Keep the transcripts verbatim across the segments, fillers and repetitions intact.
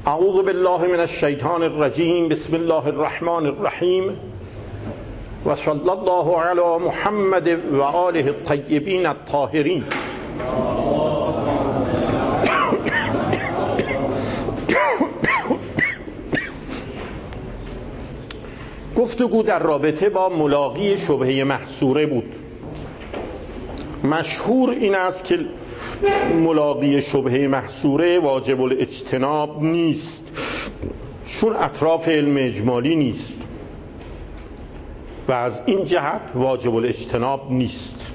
اعوذ بالله من الشیطان الرجیم. بسم الله الرحمن الرحیم و صلی الله علی محمد و آله الطیبین الطاهرین. گفتگو در رابطه با ملاقی شبهه محصوره بود. مشهور این است که ملاقی شبهه محصوره واجب الاجتناب نیست، چون اطراف علم اجمالی نیست و از این جهت واجب الاجتناب نیست.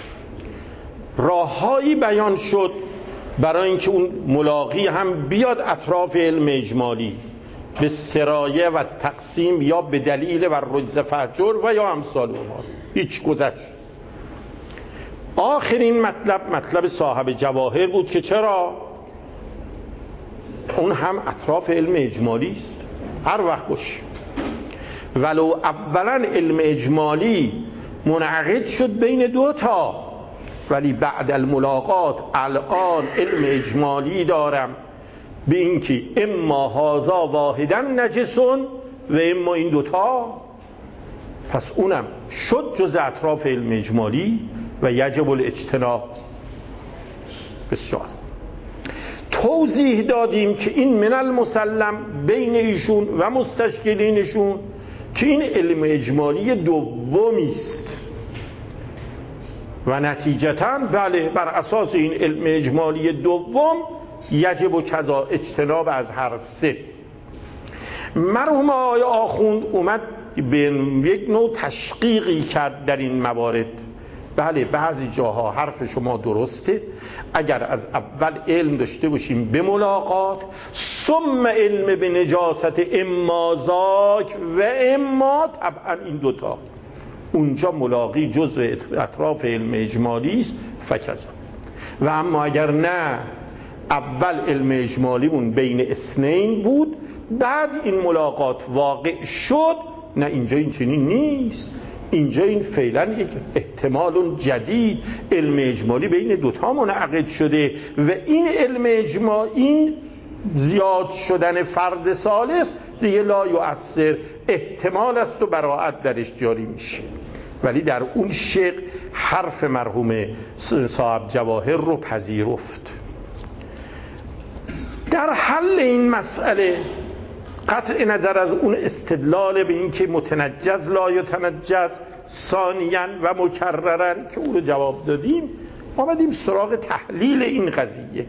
راههایی بیان شد برای اینکه اون ملاقی هم بیاد اطراف علم اجمالی به سرایه و تقسیم، یا به دلیل و رجز فجر و یا امثال اونها. هیچ گذشت. آخرین مطلب مطلب صاحب جواهر بود که چرا اون هم اطراف علم اجمالی است، هر وقت باشه، ولو اولا علم اجمالی منعقد شد بین دو تا، ولی بعد الملاقات الان علم اجمالی دارم به اینکه اما هازا واحدا نجسون و اما این دوتا، پس اونم شد جز اطراف علم اجمالی و یجب الاجتناب. بسیار توضیح دادیم که این من المسلم بین ایشون و مستشکلینشون که این علم اجمالی دومی است و نتیجتاً بله بر اساس این علم اجمالی دوم یجب و کذا اجتناب از هر سه. مرحوم آقای آخوند اومد به یک نوع تشقیقی کرد در این موارد. بله بعضی جاها حرف شما درسته، اگر از اول علم داشته باشیم به ملاقات، ثم علم به نجاست اما ذاک و اما طبعا این دوتا، اونجا ملاقی جزء اطراف علم اجمالی است فکذا. و اما اگر نه اول علم اجمالیمون بین اثنین بود، بعد این ملاقات واقع شد، نه اینجا این چنین نیست. اینجا این فعلا یک احتمال جدید، علم اجمالی بین دوتا منعقد شده و این علم اجماع، این زیاد شدن فرد ثالث دیگه لا یؤثر، احتمال است و براءت درش جاری میشه. ولی در اون شق حرف مرحوم صاحب جواهر رو پذیرفت. در حل این مسئله قطع نظر از اون استدلال به این که متنجز لا یتنجز ثانیاً و مکرراً که اون رو جواب دادیم، آمدیم سراغ تحلیل این قضیه.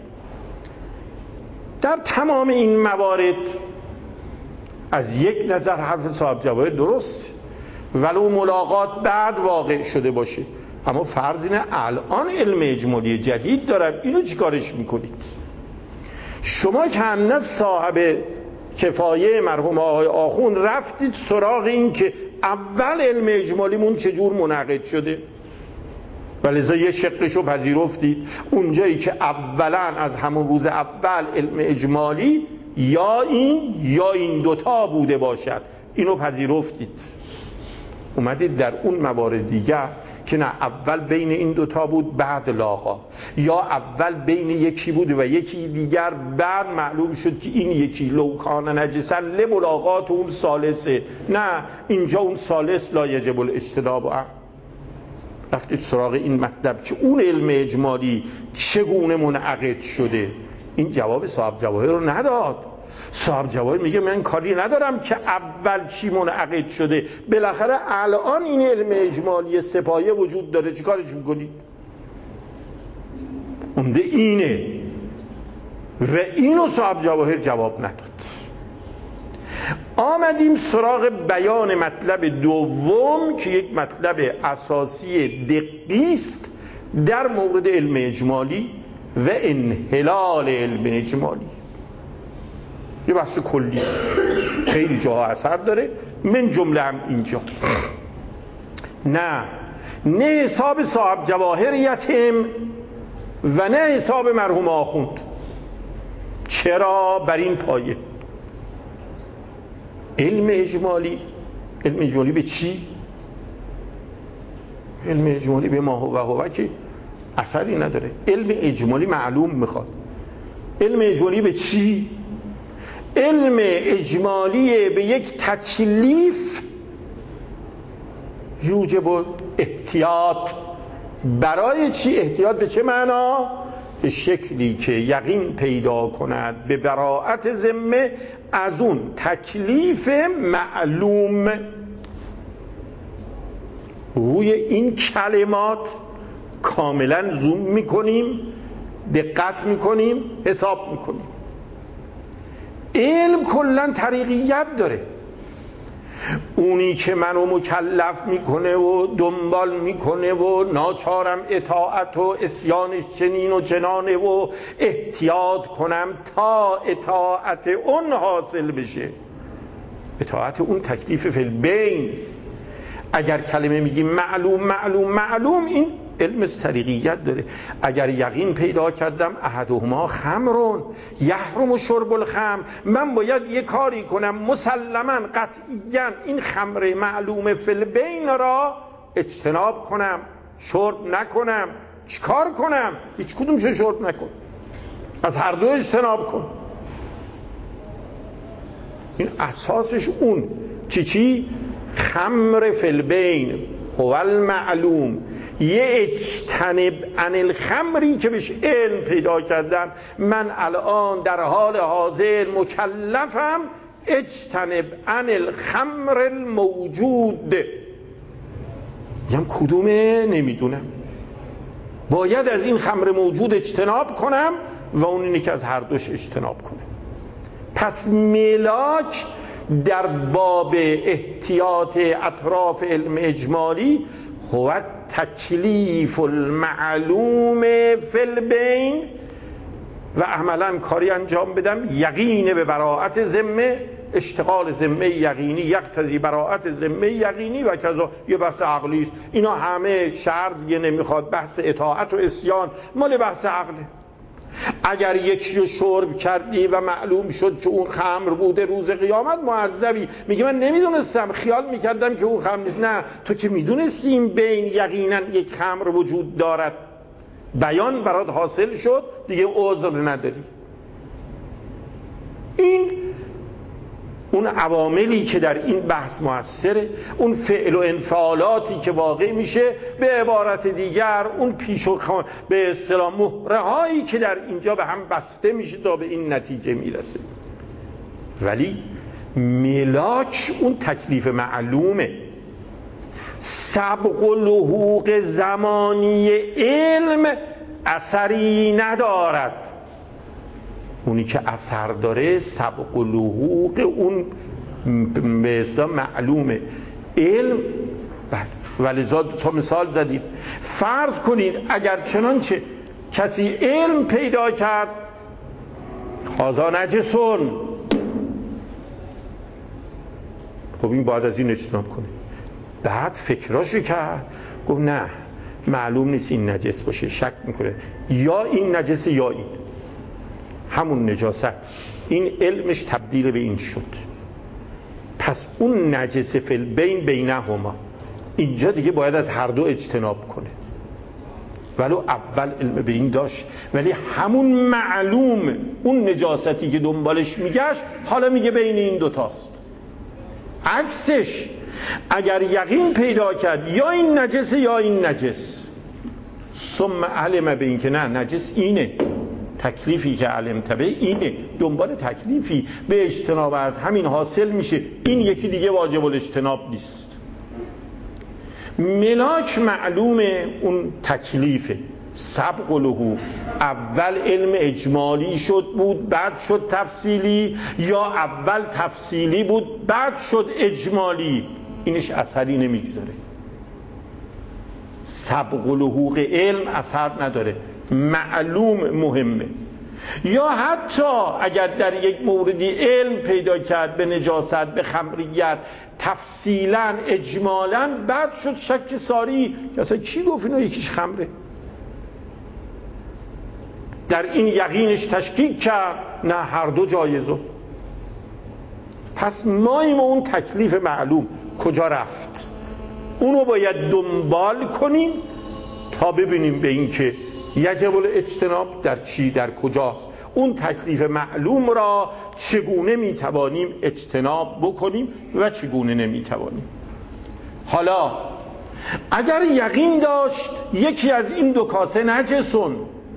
در تمام این موارد از یک نظر حرف صاحب جواهر درست، ولو ملاقات بعد واقع شده باشه، اما فرض اینه الان علم اجمالی جدید دارم، اینو چی کارش میکنید؟ شما که هم صاحب کفایه مرحوم آقای آخوند رفتید سراغ این که اول علم اجمالیمون چجور منعقد شده، ولذا یه شقشو پذیرفتید. اونجایی که اولا از همون روز اول علم اجمالی یا این یا این دوتا بوده باشد، اینو پذیرفتید. اومدید در اون موارد دیگر که نه اول بین این دوتا بود بعد لاقا، یا اول بین یکی بود و یکی دیگر بعد معلوم شد که این یکی لوکان نجسا لملاقات اون ثالثه، نه اینجا اون ثالث لا یجب الاجتناب. رفتید سراغ این مطلب که اون علم اجمالی چگونه منعقد شده. این جواب صاحب جواهر رو نداد. صاحب جواهر میگه من کاری ندارم که اول چی منعقد شده، بالاخره الان این علم اجمالی سپایه وجود داره، چی کارش میکنی؟ عمده اینه و اینو صاحب جواهر جواب نداد. آمدیم سراغ بیان مطلب دوم که یک مطلب اساسی دقیق است در مورد علم اجمالی و انحلال علم اجمالی. یه بحث کلی خیلی جاها اثر داره، من جمله هم اینجا. نه نه حساب صاحب جواهر یتیم و نه حساب مرحوم آخوند. چرا؟ بر این پایه علم اجمالی، علم اجمالی به چی؟ علم اجمالی به ما هو و هو که اثری نداره. علم اجمالی معلوم میخواد. علم اجمالی به چی؟ علم اجمالی به یک تکلیف یوجب احتیاط. برای چی احتیاط؟ به چه معنا؟ به شکلی که یقین پیدا کند به براءت ذمه از اون تکلیف معلوم. روی این کلمات کاملا زوم میکنیم، دقت میکنیم، حساب میکنیم. علم کلا طریقیت داره. اونی که منو مکلف میکنه و دنبال میکنه و ناچارم اطاعت و اسیانش چنین و چنانه و احتیاط کنم تا اطاعت اون حاصل بشه، اطاعت اون تکلیف فی البین. اگر کلمه میگیم معلوم معلوم معلوم، این علم طریقیت داره. اگر یقین پیدا کردم احدهما خمرون یحرم شرب الخمر، من باید یه کاری کنم مسلما قطعیاً این خمر معلوم فی البین را اجتناب کنم، شرب نکنم. چیکار کنم؟ هیچ کدومش شرب نکن، از هر دو اجتناب کن. این اساسش اون چی چی؟ خمر فی البین هو المعلوم. یه اجتنب عن الخمری که بهش علم پیدا کردم، من الان در حال حاضر مکلفم اجتنب عن الخمر الموجود. میگم کدومه؟ نمیدونم. باید از این خمر موجود اجتناب کنم و اون اینه که از هر دوش اجتناب کنم. پس ملاک در باب احتیاط اطراف علم اجمالی هو تکلیف المعلوم فی البین و عملا کاری انجام بدم یقین به براءت ذمه، اشتغال ذمه یقینی یقتضی براءت ذمه یقینی و کذا. یه بحث عقلی است. اینا همه شرط دیگه نمیخواد. بحث اطاعت و عصیان مال بحث عقله. اگر یکی رو شرب کردی و معلوم شد که اون خمر بوده، روز قیامت معذبی. میگه من نمیدونستم، خیال میکردم که اون خمر نیست. نه، تو که میدونستی این بین یقینا یک خمر وجود دارد، بیان برات حاصل شد، دیگه عذر نداری. این اون عواملی که در این بحث موثره، اون فعل و انفعالاتی که واقع میشه، به عبارت دیگر اون پیش و خان به اصطلاح مهره هایی که در اینجا به هم بسته میشه تا به این نتیجه میرسه. ولی ملاک اون تکلیف معلومه. سبق و لحوق زمانی علم اثری ندارد. اونی که اثر داره سبق و لحوق اون به اصطلاح معلومه. علم ولذا تا مثال زدیم. فرض کنید اگر چنانچه کسی علم پیدا کرد هذا نجسون، خب این باید از این اجتناب کنه. بعد فکراشو کرد، گفت نه معلوم نیست این نجس باشه، شک میکنه، یا این نجسه یا این، همون نجاست. این علمش تبدیل به این شد. پس اون نجس فی البین بینهما، اینجا دیگه باید از هر دو اجتناب کنه. ولو اول علم به این داشت، ولی همون معلوم اون نجاستی که دنبالش میگشت حالا میگه بین این دوتاست. عکسش اگر یقین پیدا کرد یا این نجس یا این نجس، ثم علم به این که نه نجس اینه، تکلیفی که علم تبه اینه، دنبال تکلیفی به اجتناب از همین حاصل میشه، این یکی دیگه واجب الاجتناب نیست. ملاک معلومه اون تکلیفه. سبق له اول علم اجمالی شد بود بعد شد تفصیلی، یا اول تفصیلی بود بعد شد اجمالی، اینش اثری نمیگذاره. سبق و لحوق علم اثر نداره، معلوم مهمه. یا حتی اگر در یک موردی علم پیدا کرد به نجاست، به خمریت، تفصیلا اجمالا، بعد شد شک ساری که اصلا کی گفت اینا یکیش خمره، در این یقینش تشکیک کرد نه هر دو جایزه. پس مایم اون تکلیف معلوم کجا رفت، اونو باید دنبال کنیم تا ببینیم به این که یجب الاجتناب در چی، در کجاست. اون تکلیف معلوم را چگونه میتوانیم اجتناب بکنیم و چگونه نمیتوانیم. حالا اگر یقین داشت یکی از این دو کاسه نجسون،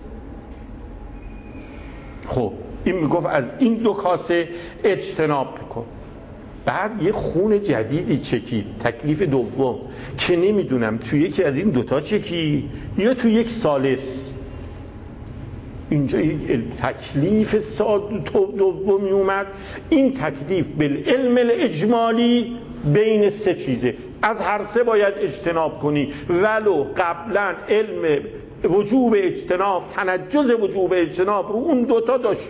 خب این میگفت از این دو کاسه اجتناب بکن. بعد یه خون جدیدی چکید، تکلیف دوم، که نمیدونم تو یکی از این دوتا چکی یا تو یک ثالث. اینجا یک تکلیف دومی اومد. این تکلیف بالعلم الاجمالی بین سه چیزه، از هر سه باید اجتناب کنی، ولو قبلا علم وجوب اجتناب، تنجز وجوب اجتناب رو اون دوتا داشت.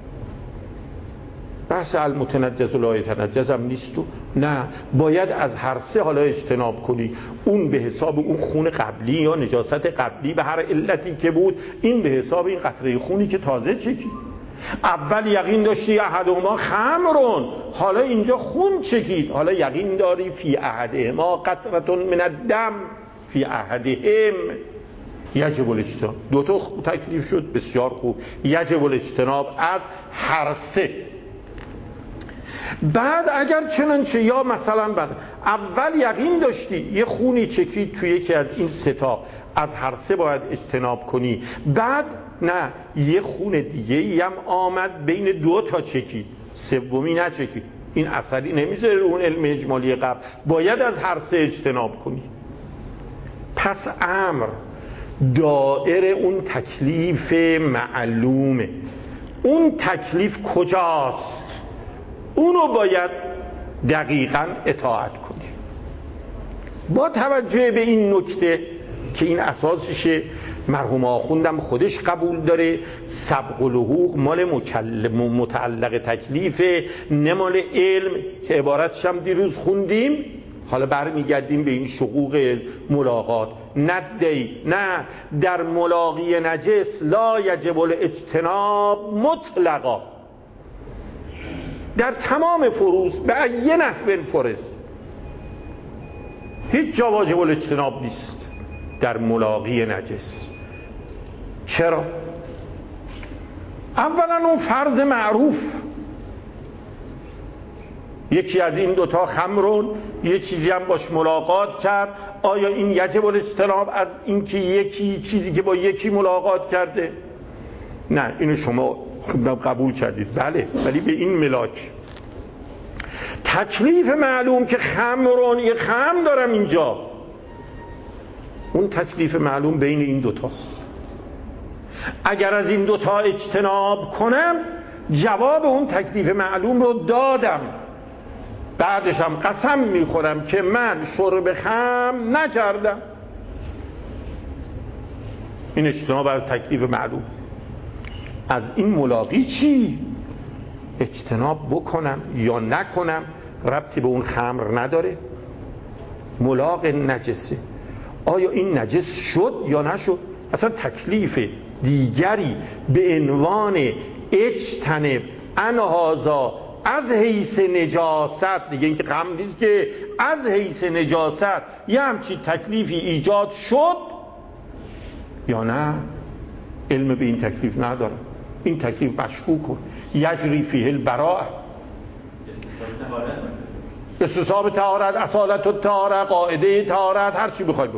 بحث المتنجز و لا یتنجز هم نیست و نه، باید از هر سه حالا اجتناب کنی. اون به حساب اون خون قبلی یا نجاست قبلی به هر علتی که بود، این به حساب این قطره خونی که تازه چکی. اول یقین داشتی احدهما خمرون، حالا اینجا خون چکید، حالا یقین داری فی احدهما قطره من الدم فی احدهم یجب الاجتناب. دو تا تکلیف شد، بسیار خوب، یجب الاجتناب از هر سه. بعد اگر چنانچه یا مثلا بعد اول یقین داشتی یه خونی چکید توی یکی از این سه تا، از هر سه باید اجتناب کنی. بعد نه، یه خون دیگه ای هم آمد بین دو تا چکید، سومی نچکید، این اثری نمیذاره اون علم اجمالی قبل، باید از هر سه اجتناب کنی. پس امر دائره اون تکلیف معلومه. اون تکلیف کجاست؟ اونو باید دقیقاً اطاعت کنی. با توجه به این نکته که این اساسشه، مرحوم آخوندم خودش قبول داره، سبق الحقوق مال متعلق تکلیف، نه مال علم، که عبارتش هم دیروز خوندیم. حالا برمیگردیم به این شقوق ملاقات. ندی نه، در ملاقی نجس لا یجب الاجتناب مطلقا، در تمام فروض به یه نحو فرض هیچ جا واجب الاجتناب نیست در ملاقی نجس. چرا؟ اولا اون فرض معروف، یکی از این دوتا خمرون، یه چیزی هم باش ملاقات کرد، آیا این یجب الاجتناب از اینکه یکی چیزی که با یکی ملاقات کرده؟ نه، اینو شما خوندم قبول کردید، بله، ولی به این ملاک تکلیف معلوم که خمرون، یه خمر دارم اینجا، اون تکلیف معلوم بین این دوتاست. اگر از این دوتا اجتناب کنم جواب اون تکلیف معلوم رو دادم، بعدش هم قسم میخورم که من شرب خمر نکردم. این اجتناب از تکلیف معلوم. از این ملاقی چی؟ اجتناب بکنم یا نکنم ربطی به اون خمر نداره. ملاق نجسه، آیا این نجس شد یا نشد؟ اصلا تکلیف دیگری به عنوان اجتنب انهازا از حیث نجاست، دیگه این که غم نیست که از حیث نجاست یه همچین تکلیفی ایجاد شد یا نه، علم به این تکلیف نداره. این تکلیف مشکوک کن، یجری فیه البراءه، استصحاب طهارت، اصالت الطهارت، قاعده طهارت، هر چی بخوای بکن.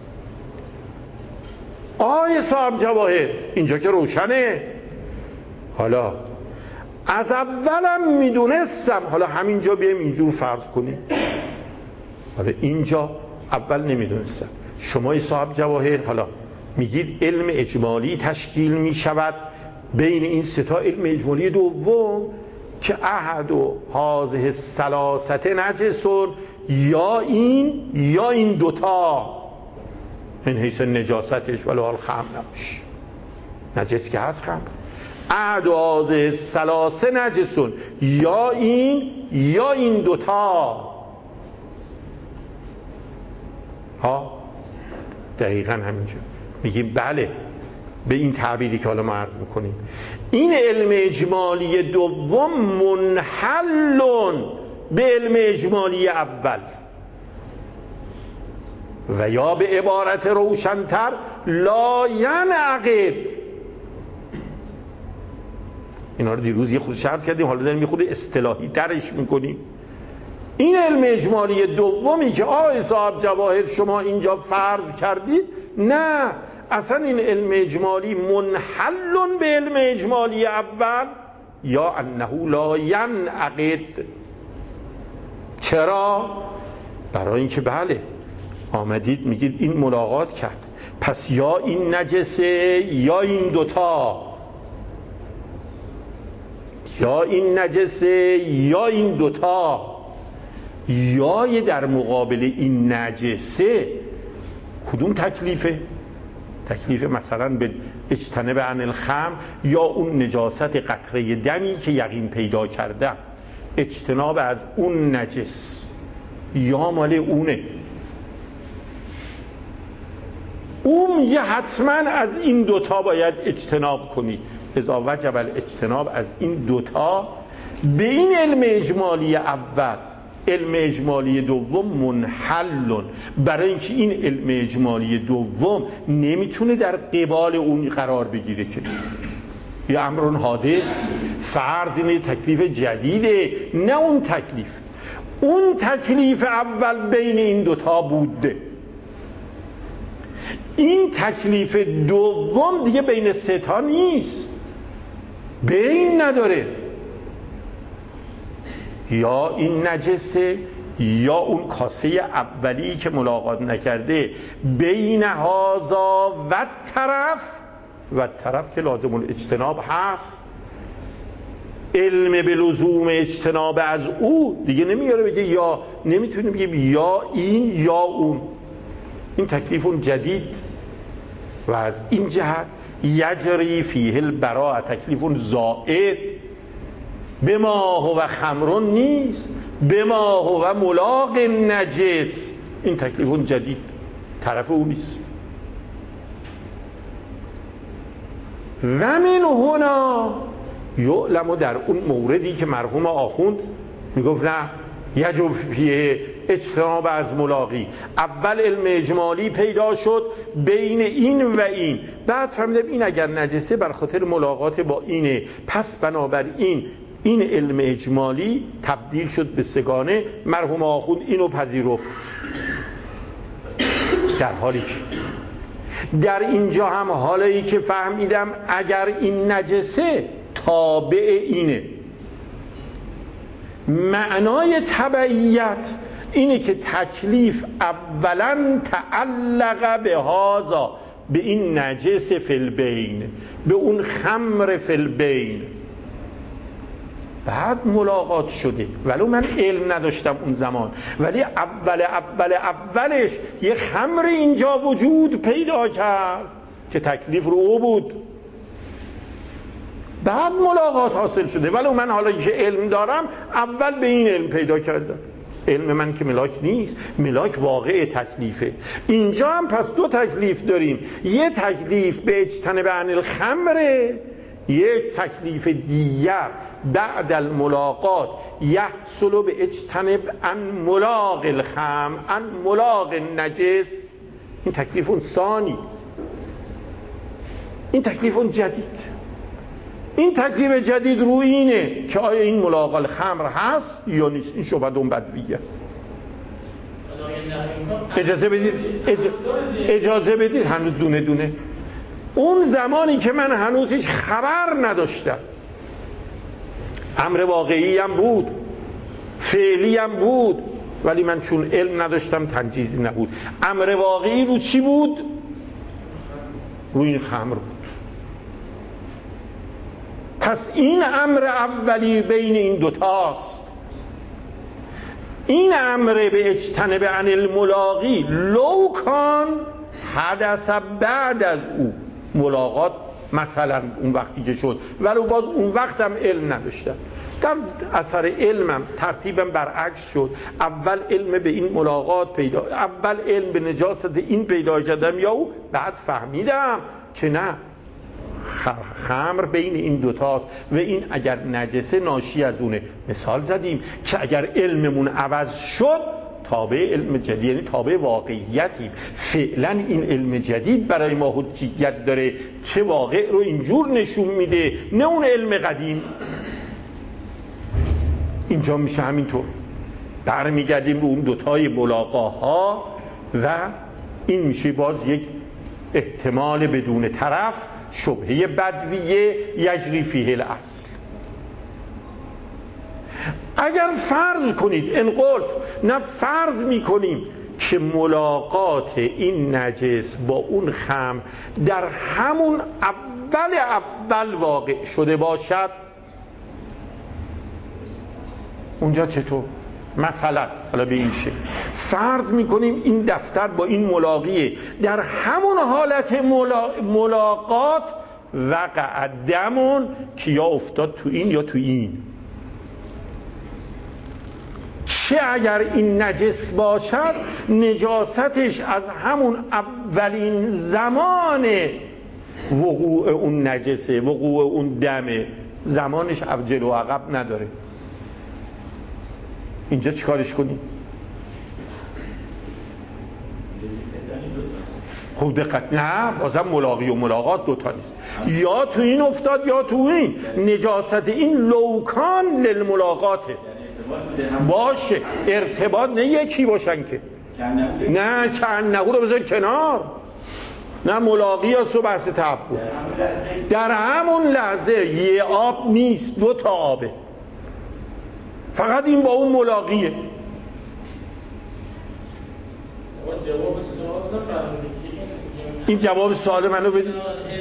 آیه صاحب جواهر اینجا که روشنه. حالا از اولم میدونستم، حالا همینجا بیایم اینجور فرض کنیم، حالا اینجا اول نمیدونستم، شما صاحب جواهر حالا میگید علم اجمالی تشکیل میشود بین این سه تا علم اجمالی دوم که احد و هذه الثلاثه نجسون، یا این یا این دوتا، این حیث نجاستش ولی حال خمر نباشه، نجس که هست خمر. احد و هذه الثلاثه نجسون، یا این یا این دوتا. ها دقیقا همینجا میگیم بله، به این تعبیری که حالا ما عرض میکنیم این علم اجمالی دوم منحلون به علم اجمالی اول، و یا به عبارت روشنتر لا ینعقد، اینا رو دیروز یه خود شرح کردیم، حالا داریم یه خود اصطلاحی ترش میکنیم. این علم اجمالی دومی که آقای صاحب جواهر شما اینجا فرض کردید، نه، اصلا این علم اجمالی منحل به علم اجمالی اول یا انه لا ینعقد. چرا؟ برای اینکه بله آمدید میگید این ملاقات کرد، پس یا این نجسه یا این دوتا، یا این نجسه یا این دوتا. یا در مقابل این نجسه کدوم تکلیفه؟ تکلیف مثلا به اجتنب عن الخمر یا اون نجاست قطره دمی که یقین پیدا کرده، اجتناب از اون نجس یا مال اونه. اون یه حتما از این دوتا باید اجتناب کنی، اذا وجب الاجتناب از این دوتا به این علم اجمالی اول. علم اجمالی دوم منحلون، برای اینکه این علم اجمالی دوم نمیتونه در قبال اون قرار بگیره که یه امرون حادث، فرض اینه تکلیف جدیده، نه اون تکلیف. اون تکلیف اول بین این دوتا بوده، این تکلیف دوم دیگه بین سه تا نیست، بین نداره، یا این نجسه یا اون کاسه اولی که ملاقات نکرده. بین هازا و طرف و طرف که لازم الاجتناب هست، علم به لزوم اجتناب از او دیگه نمیاره بگه یا، نمیتونه بگه یا این یا اون. این تکلیف اون جدید و از این جهت یجری فیه البراء، تکلیف اون زائد، به ما هو خمرون نیست، به ما هو ملاق نجس. این تکلیف اون جدید، طرف اون نیست. و من هنا یعلم، در اون موردی که مرحوم آخوند میگفت نه یجب فیه اجتناب از ملاقی، اول علم اجمالی پیدا شد بین این و این، بعد فهمیدم این اگر نجسه بر خاطر ملاقات با اینه، پس بنابراین این علم اجمالی تبدیل شد به سگانه. مرحوم آخوند اینو پذیرفت، در حالی که در اینجا هم حالی که فهمیدم اگر این نجسه تابع اینه، معنای تبعیت اینه که تکلیف اولا تعلق به هازا، به این نجس فی البین، به اون خمر فی البین، بعد ملاقات شده. ولو من علم نداشتم اون زمان، ولی اول اول اولش یه خمر اینجا وجود پیدا کرد که تکلیف رو او بود، بعد ملاقات حاصل شده. ولو من حالا که علم دارم اول به این علم پیدا کردم. علم من که ملاک نیست، ملاک واقع تکلیفه. اینجا هم پس دو تکلیف داریم، یه تکلیف به اجتنب عن الخمره، یک تکلیف دیگر بعد الملاقات یحصل به اجتنب عن ملاق الخمر عن ملاق النجس. این تکلیف اون ثانی، این تکلیف اون جدید. این تکلیف جدید رو اینه که آیا این ملاق الخمر هست یا نیست. این شبهه اون بدویه. اجازه بدید اج... اجازه بدید هنوز دونه دونه. اون زمانی که من هنوز هیچ خبر نداشتم، امر واقعی هم بود، فعلی هم بود، ولی من چون علم نداشتم تنجیزی نبود. امر واقعی رو چی بود؟ رو این خمر بود. پس این امر اولی بین این دوتاست. این امر به اجتنب عن الملاقی لو کان حدث بعد از او ملاقات، مثلا اون وقتی که شد، ولو باز اون وقت هم علم نداشتم، در اثر علمم ترتیبم برعکس شد. اول علم به این ملاقات پیدا، اول علم به نجاست این پیدا کردم، یا او بعد فهمیدم که نه، خمر بین این دوتاست و این اگر نجسه ناشی از اونه. مثال زدیم که اگر علممون عوض شد تابع علم جدید، یعنی تابع واقعیتی. فعلا این علم جدید برای ما حجیت داره که واقع رو اینجور نشون میده، نه اون علم قدیم. اینجا میشه همینطور برمیگردیم به اون دوتای ملاقاها و این میشه باز یک احتمال بدون طرف، شبهه بدویه یجری فیه الاصل. اگر فرض کنید انقلت نه فرض میکنیم که ملاقات این نجس با اون خمر در همون اول اول واقع شده باشد، اونجا چطور؟ مثلا حالا به این شکل فرض میکنیم این دفتر با این ملاقیه، در همون حالت ملا... ملاقات وقع دمون که یا افتاد تو این یا تو این. چه اگر این نجس باشد نجاستش از همون اولین زمان وقوع اون نجسه، وقوع اون دمه، زمانش عجل و عقب نداره. اینجا چیکارش کنیم؟ خوب دقت، نه بازم ملاقی و ملاقات دوتا نیست، یا تو این افتاد یا تو این. نجاست این لوکان للملاقاته باشه، ارتباط نه یکی باشن که، نه کنهو رو بذار کنار، نه ملاقی است و بحث تعبد. در همون لحظه یه آب نیست، دو تا آبه، فقط این با اون ملاقیه. این جواب سوال منو بدید.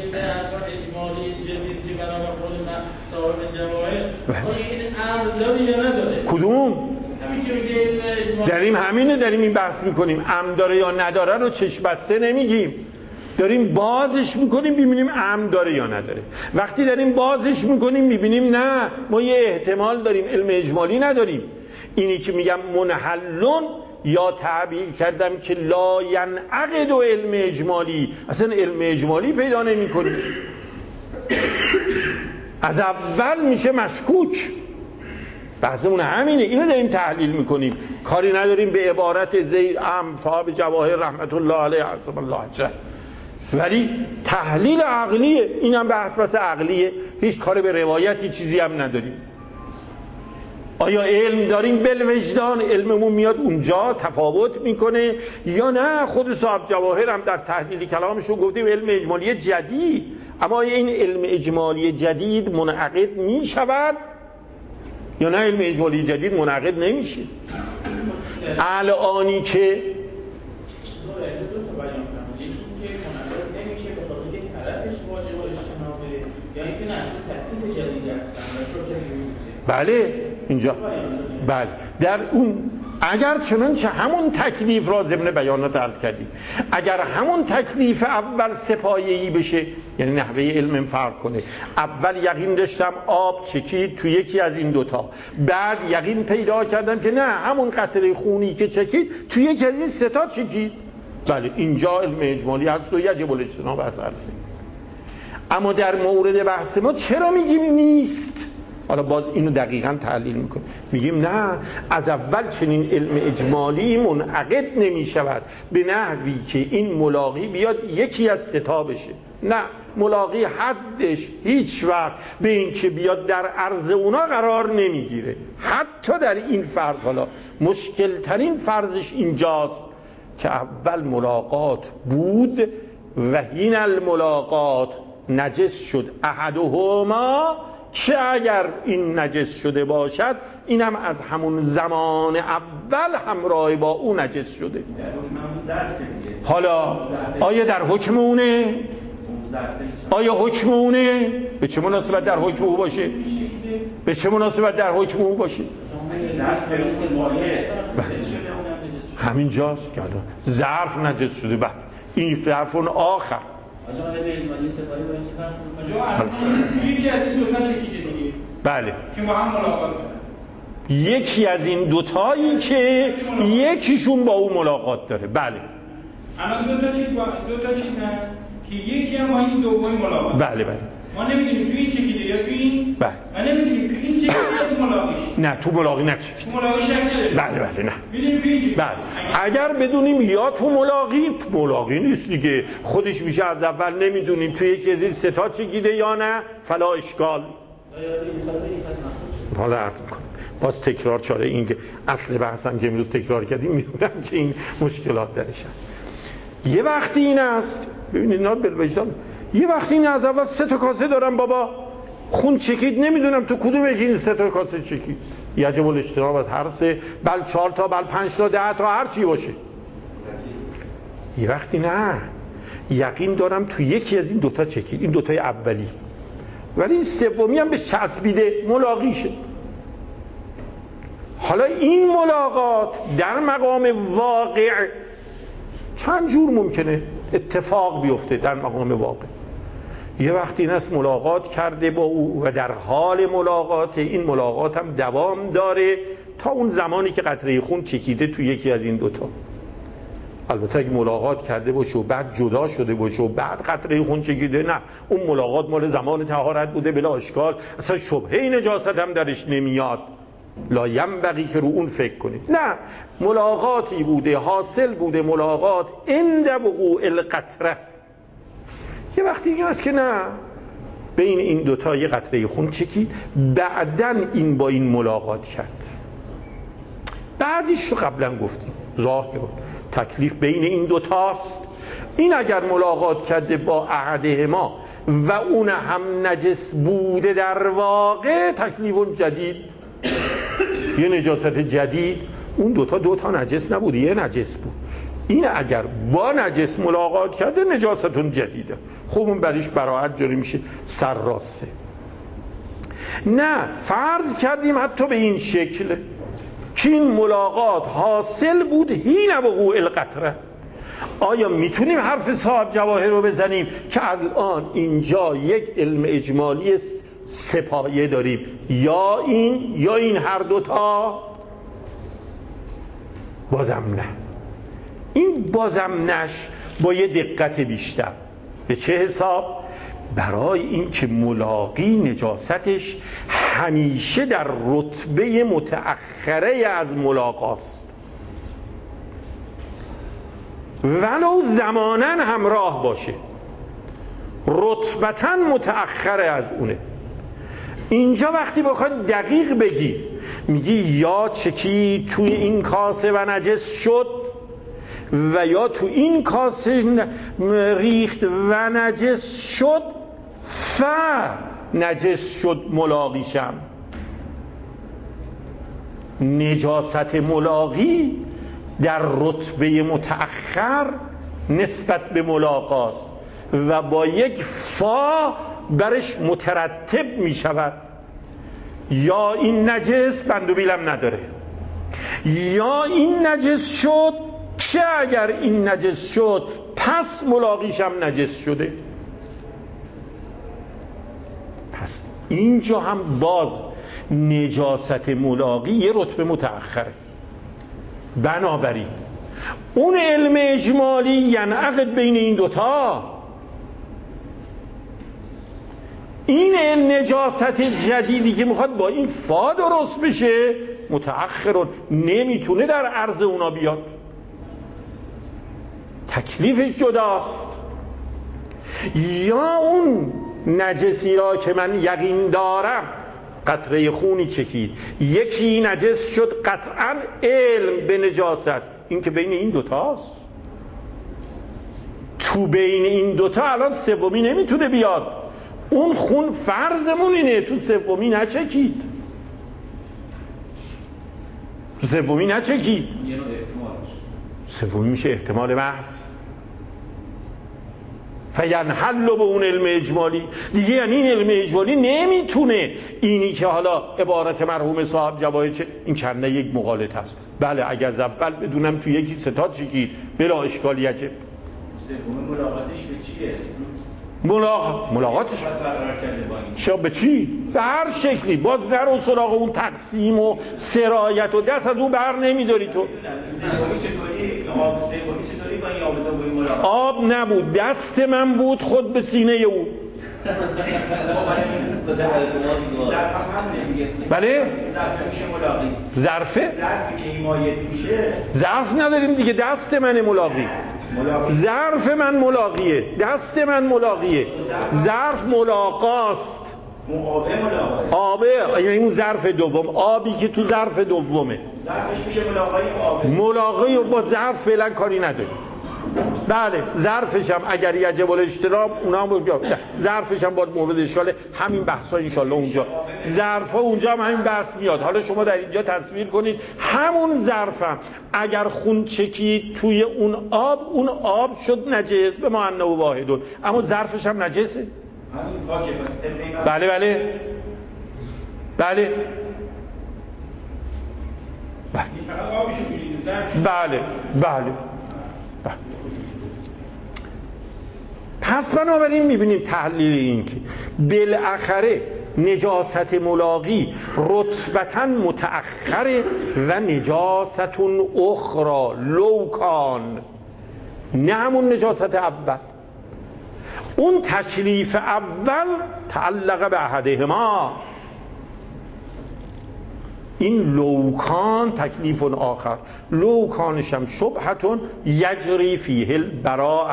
کدوم؟ داریم همینه داریم این بحث میکنیم، امر داره یا نداره رو چشم بسته نمیگیم، داریم بازش میکنیم ببینیم امر داره یا نداره. وقتی داریم بازش میکنیم میبینیم نه، ما یه احتمال داریم، علم اجمالی نداریم. اینی که میگم منحلون یا تعبیر کردم که لا ینعقد علم اجمالی، اصلا علم اجمالی پیدا نمی کنیم، از اول میشه مشکوک. بحثمون همینه، اینو داریم تحلیل میکنیم، کاری نداریم به عبارت زید ام فاب جواهر رحمت الله علیه عصم الله اجره. ولی تحلیل عقلیه، اینم بحث بس عقلیه، هیچ کار به روایتی چیزی هم نداریم. آیا علم داریم بالوجدان، علممون میاد اونجا تفاوت میکنه یا نه؟ خود صاحب جواهر هم در تحلیل کلامشون گفتیم علم اجمالی جدید، اما این علم اجمالی جدید منعقد میشود یا نه علم اجمالی جدید منعقد نمیشه؟ الانی که بله اینجا بله در اون اگر چنانچه همون تکلیف را ضمن بیانات عرض کردیم، اگر همون تکلیف اول سپایه‌ای بشه، یعنی نحوه علم فرق کنه، اول یقین داشتم آب چکید تو یکی از این دوتا، بعد یقین پیدا کردم که نه همون قطره خونی که چکید تو یکی از این سه تا چکید، بله اینجا علم اجمالی هست و یجب الاجتناب از عرضه. اما در مورد بحث ما چرا میگیم نیست؟ حالا باز اینو دقیقاً تحلیل میکنیم، میگیم نه، از اول چنین علم اجمالی منعقد نمیشود به نحوی که این ملاقی بیاد یکی از ستا بشه. نه، ملاقی حدش هیچ وقت به این که بیاد در عرض اونا قرار نمیگیره. حتی در این فرض، حالا مشکل ترین فرضش اینجاست که اول ملاقات بود و هین الملاقات نجس شد احدهما، چه اگر این نجس شده باشد اینم از همون زمان اول همراه با اون نجس شده. حالا آیا در حکم اونه؟ آیا حکم اونه؟ به چه مناسبت در حکم او باشه؟ به چه مناسبت در حکم او باشه؟ همین جاست که ظرف نجس شده. بله این ظرف اون آخر بله که با هم ملاقات کنن، یکی از این دوتایی که یکیشون با اون ملاقات داره. بله الان دو تا چیز با دو تا چیزن که یکی هم با این دومی ملاقات. بله بله ما نمیدونیم تو این چکیده یا تو این بله ما نمیدونیم تو این چکیده یا تو ملاقیش نه تو ملاقی نچکید تو ملاقی شک نداره بله بله نه میدونیم تو این چکیده بله اگر بدونیم یا تو ملاقی تو ملاقی نیست دیگه خودش میشه از اول نمیدونیم تو یکی از این سه تا چکیده یا نه فلا اشکال حالا عرض میکنم باز تکرار چاره این که اصل بحثم که امروز تکرار کردیم میدونم که این مشکلات درش هست. یه وقتی این است ببینید اینا رو بالوجدان یه وقتی این از اول سه تا کاسه دارم بابا خون چکید نمیدونم تو کدوم یکی این سه تا کاسه چکید یجب الاجتناب از هر سه بل چهار تا بل پنج تا ده تا هر چی باشه. یه وقتی نه یقین دارم تو یکی از این دوتا چکید این دوتای اولی ولی این سومی هم به چسبیده ملاقیشه. حالا این ملاقات در مقام واقع چند جور ممکنه اتفاق بیفته در مقام واقع. یه وقتی این است ملاقات کرده با او و در حال ملاقات این ملاقات هم دوام داره تا اون زمانی که قطره خون چکیده تو یکی از این دوتا. البته اگه ملاقات کرده باشه و بعد جدا شده باشه و بعد قطره خون چکیده نه اون ملاقات مال زمان طهارت بوده بلا اشکال اصلا شبهه نجاست هم درش نمیاد لا ینبغی که رو اون فکر کنید. نه ملاقاتی بوده حاصل بوده ملاقات عند وقوع القطره. یه وقتی این است که نه بین این دوتا یه قطره خون چکید بعدن این با این ملاقات کرد بعدیش رو قبلا گفتیم ظاهر تکلیف بین این دوتاست. این اگر ملاقات کرده با احدهما و اون هم نجس بوده در واقع تکلیف جدید یه نجاست جدید اون دوتا دوتا نجس نبود یه نجس بود. این اگر با نجس ملاقات کرده نجاستون جدیده خب اون بریش براحت جاری میشه سر راسته. نه فرض کردیم حتی به این شکل که این ملاقات حاصل بود حین وقوع القطره. آیا میتونیم حرف صاحب جواهر رو بزنیم که الان اینجا یک علم اجمالی سپایه داریم یا این یا این هر دوتا؟ بازم نه. این بازم نش با یه دقت بیشتر به چه حساب؟ برای این که ملاقی نجاستش همیشه در رتبه متأخره از ملاقاست ولو زماناً همراه باشه رتبتاً متأخره از اونه. اینجا وقتی بخواد دقیق بگی میگی یا چکی توی این کاسه و نجس شد و یا تو این کاسه ریخت و نجس شد ف نجس شد ملاقیشم. نجاست ملاقی در رتبه متأخر نسبت به ملاقاست و با یک فا برش مترتب می شود یا این نجس بند و بیلم نداره یا این نجس شد چه اگر این نجس شد پس ملاقیش هم نجس شده. پس اینجا هم باز نجاست ملاقی یه رتبه متأخره. بنابراین اون علم اجمالی ینعقد بین این دوتا. این نجاست جدیدی که میخواد با این فا درست بشه متأخرون نمیتونه در عرض اونا بیاد تکلیفش جداست. یا اون نجسی را که من یقین دارم قطره خونی چکید یکی نجس شد قطعا علم به نجاست این که بین این دوتاست. تو بین این دوتا الان سومی نمیتونه بیاد. اون خون فرضمون اینه تو سومی نچکید تو سومی نچکید سومی میشه احتمال محض فینحل به اون علم اجمالی دیگه. یعنی این علم اجمالی نمیتونه اینی که حالا عبارت مرحوم صاحب جواهر چه این کنه یک مغالطه است. بله اگر از اول بدونم تو یکی ستاد چکید بلا اشکال یجب. سوم ملاقاتش به چیه؟ ملاقات ملاقاتش چه به چی؟ به هر شکلی باز نرو سراغ اون تقسیم و سرایت و دست از اون بر نمیداری تو. آب نبود دست من بود خود به سینه او بله؟ ظرف میشه ملاقی. ظرفه؟ ظرفی که این مایه توشه. ظرف نداریم دیگه، دست من ملاقی. ظرف من ملاقیه، دست من ملاقیه. ظرف ملاقاست. مقابل ملاقاه. آبه، یعنی اون ظرف دوم، آبی که تو ظرف دومه. ظرفش میشه ملاقای آبه. ملاقی و با ظرف فعلا کاری نداره. بله، ظرفش هم اگر یجب الاشتراب اونا هم بگم، ظرفش هم باید مورد اشکاله. همین بحثا انشالله اونجا ظرف ها اونجا هم همین بحث میاد. حالا شما در اینجا تصویر کنید همون ظرف هم اگر خون چکید توی اون آب، اون آب شد نجس به معنی واحدون، اما ظرفش هم نجسه. بله بله بله بله بله. پس بنابراین میبینیم تحلیل این که بالاخره نجاست ملاقی رتبتاً متأخره و نجاست اخرى لوکان، نه همون نجاست اول. اون تکلیف اول تعلق به احدهما، این لوکان تکلیف آخر. لوکانش هم شبهتون یجری فیه البراءه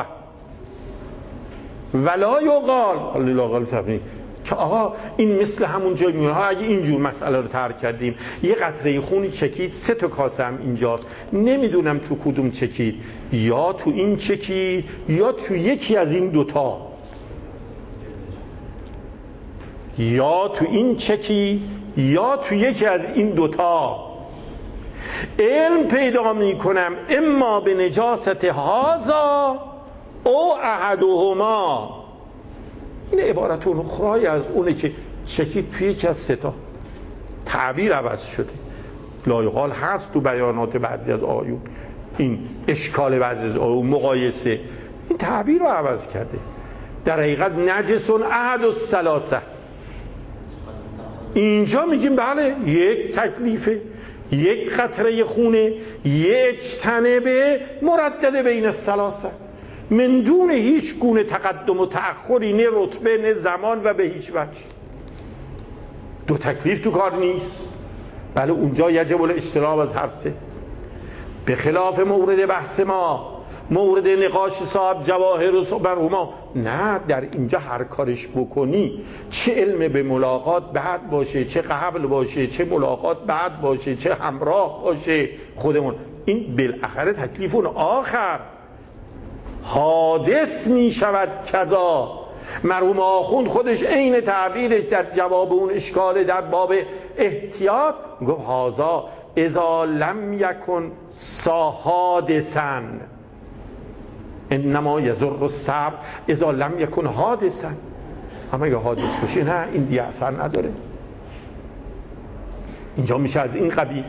ولا یقال حالا لاقل تبنی که آقا این مثل همون جای میونه ها. اگه اینجور مسئله رو ترک کردیم، یه قطره خونی چکید، سه تا کاسه هم اینجاست، نمیدونم تو کدوم چکید، یا تو این چکید یا تو یکی از این دوتا، یا تو این چکی یا تو یکی از این دوتا. علم پیدا می کنم اما به نجاست هازا او احدهما. این عبارت اون اخرای از اونه که چکید توی یکی از ستا. تعبیر عوض شده، لایقال هست تو بیانات بعضی از آیون، این اشکال بعضی از آیون مقایسه، این تعبیر رو عوض کرده. در حقیقت نجسون احد الثلاثه. اینجا میگیم بله یک تکلیفه، یک قطره خونه، یک تنبه مردد بین الثلاثه، من دون هیچ گونه تقدم و تأخری، نه رتبه نه زمان و به هیچ وجه. دو تکلیف تو کار نیست. بله اونجا یجب الاجتناب از هر سه، به خلاف مورد بحث ما، مورد نقاش صاحب جواهر و برهما. نه، در اینجا هر کارش بکنی، چه علم به ملاقات بعد باشه، چه قبل باشه، چه ملاقات بعد باشه، چه همراه باشه، خودمون این بالاخره تکلیف اون آخر حادث می شود. کذا مرحوم آخوند خودش عین تعبیرش در جواب اون اشکال در باب احتیاط گفت هازا اذا لم یکن حادثا انما یضر الصبر اذا لم یکن حادثا. اما اگه حادث باشه نه، این دیگه اثر نداره. اینجا میشه از این قبیل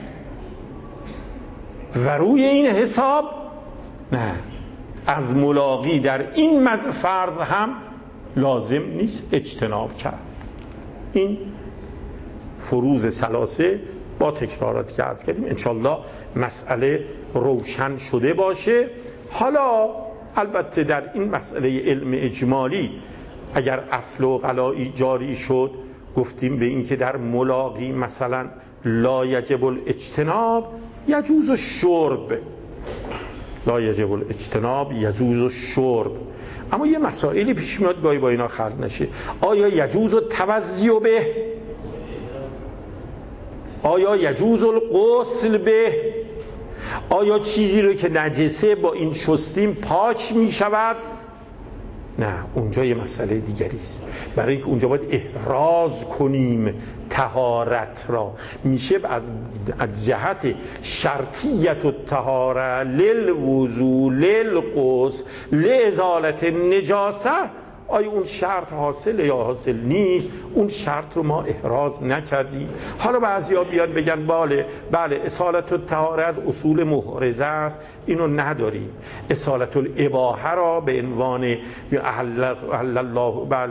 و روی این حساب نه، از ملاقی در این فرض هم لازم نیست اجتناب کرد. این فروض ثلاثه با تکراراتی که عرض کردیم انشالله مسئله روشن شده باشه. حالا البته در این مسئله علم اجمالی اگر اصل و غلایی جاری شد، گفتیم به این که در ملاقی مثلا لا یجب الاجتناب یجوز الشرب، لا یجب الاجتناب یجوز الشرب. اما یه مسائلی پیش میاد گاهی با اینا خلط نشه. آیا یجوز التوضی به؟ آیا یجوز الغسل به؟ آیا چیزی رو که نجسه با این شستیم پاک می شود؟ نه، اونجا یه مسئله دیگری است. برای اینکه اونجا باید احراز کنیم طهارت را. میشه از از جهت شرطیت الطهاره للوضوء للغسل لازالت النجاسه، آیا اون شرط حاصل یا حاصل نیست؟ اون شرط رو ما احراز نکردیم. حالا بعضیا بیان بگن بله بله اصالت الطهاره از اصول محرزه است، اینو نداریم. اصالت الاباحه را به عنوان احل الله بله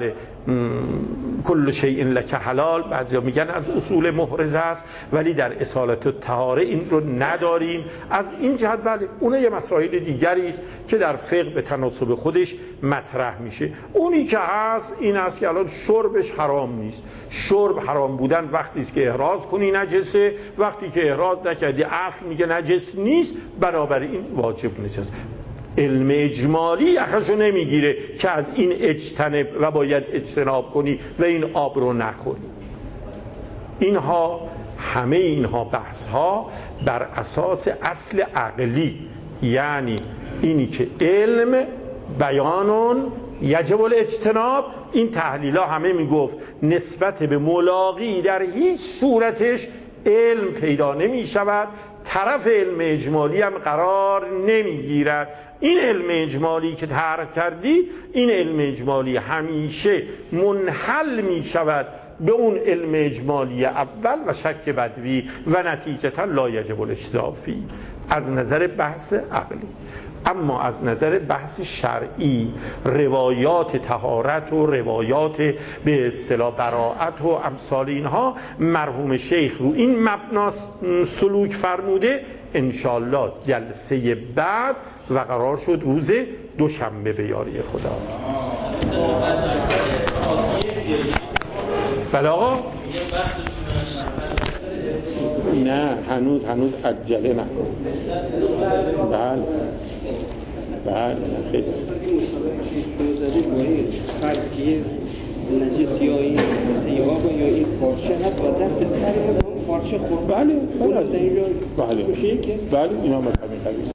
کل شیء لک حلال، بعضیا میگن از اصول محرزه است ولی در اصالت الطهاره این رو نداریم. از این جهت بله اون یه مسائل دیگری است که در فقه به تناسب خودش مطرح میشه. اونی که هست این است که الان شربش حرام نیست. شرب حرام بودن وقتی است که احراز کنی نجسه، وقتی که احراز نکردی اصل میگه نجس نیست، بنابراین واجب نیست. علم اجمالی اخشو نمیگیره که از این اجتنب و باید اجتناب کنی و این آب رو نخوری. اینها همه اینها بحث ها بر اساس اصل عقلی، یعنی اینی که علم بیانون یجب الاجتناب. این تحلیل ها همه میگفت نسبت به ملاقی در هیچ صورتش علم پیدا نمی شود، طرف علم اجمالی هم قرار نمیگیرد. این علم اجمالی که طرح کردی، این علم اجمالی همیشه منحل می شود به اون علم اجمالی اول و شک بدوی و نتیجتا لا یجب الاجتناب فیه از نظر بحث عقلی. اما از نظر بحث شرعی روایات طهارت و روایات به اصطلاح براءت و امثال اینها مرحوم شیخ رو این مبنا سلوک فرموده. انشالله جلسه بعد و قرار شد روز دوشنبه به یاری خدا. بله آقا؟ نه هنوز هنوز عجله نکن. بله بله خیلی فرض که نجس یا این سیاه یا این پارچه هست و دست تر اون پارچه خورد. بله بله اون در اینجا بله میشه که بله اینا مثلا